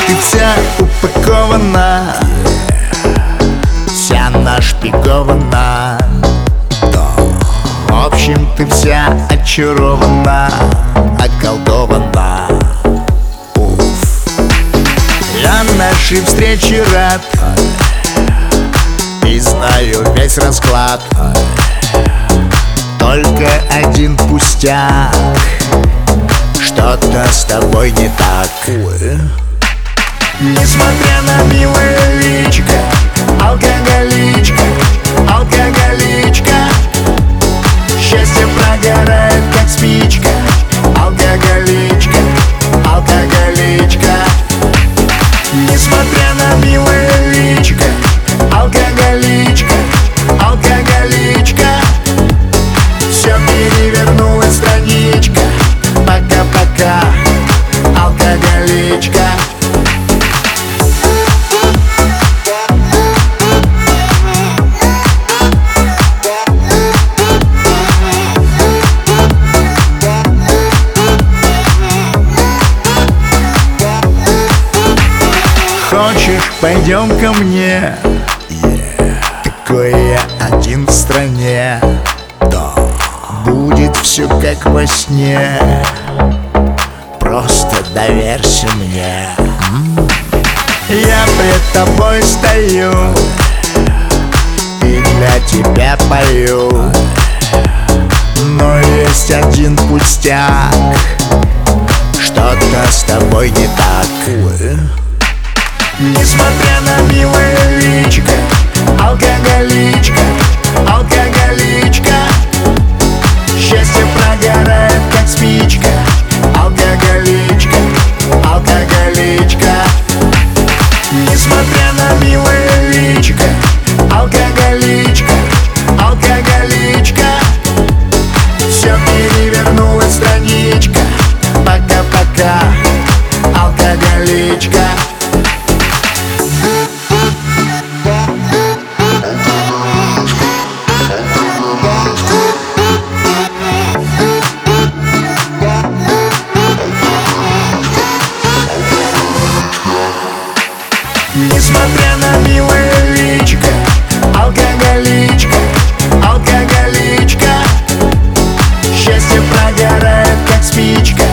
ты вся упакована, вся нашпигована. В общем, ты вся очарована, околдована. Я нашей встрече рад и знаю весь расклад. Только один пустяк, что-то с тобой не так. Несмотря на милое личико, алкоголичка, алкоголичка. Счастье прогорает, как спичка, алкоголичка, алкоголичка. Несмотря на милое личико, алкоголичка, алкоголичка. Все перевернулась страничка, пока-пока, алкоголичка. Хочешь, пойдем ко мне? Такой я один в стране. Будет все как во сне. Просто доверься мне. Я пред тобой стою и для тебя пою. Но есть один пустяк, что-то с тобой не так. Несмотря на милое личико, алкоголичка, алкоголичка. Счастье прогорает, как спичка, алкоголичка, алкоголичка. Несмотря на милое личико, алкоголичка, алкоголичка. Все перевернулась страничка, пока-пока, алкоголичка. Несмотря на милое личико, алкоголичка, алкоголичка. Счастье прогорает, как спичка,